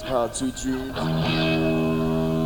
Sweet dreams.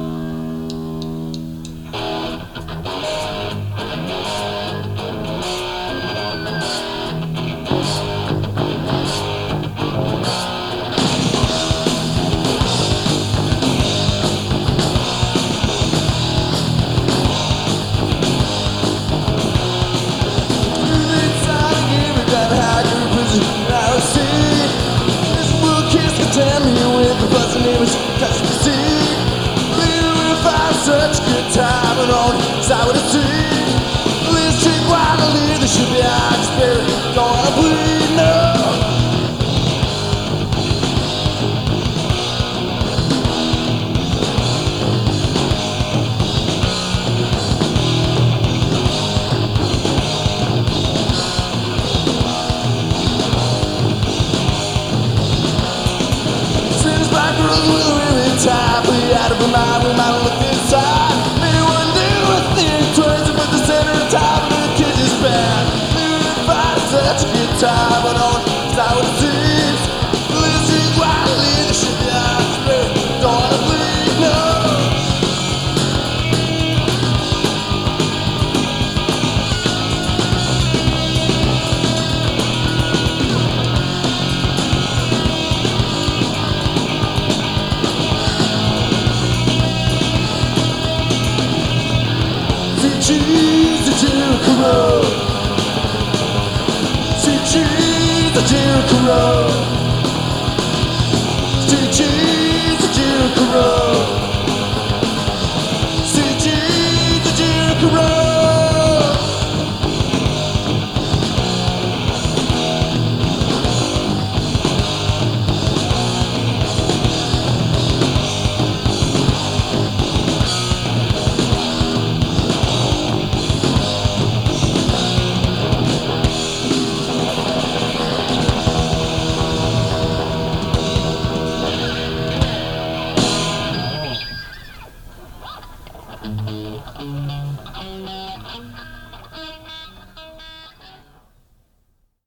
Such a good time and on side with the sea. Let's drink while I live. There should be our spirit. Don't wanna bleed, no. Since black girls with a really tight, we out of our mind, we might look inside. Maybe one day we'll think twice about the center of time and the kids is bad. Maybe we'll find such a good time, but on side with the seas. Let's drink while I live. There should be our spirit. Don't wanna bleed, no. Cheese the Jericho Road. Sweet cheese the Jericho Road.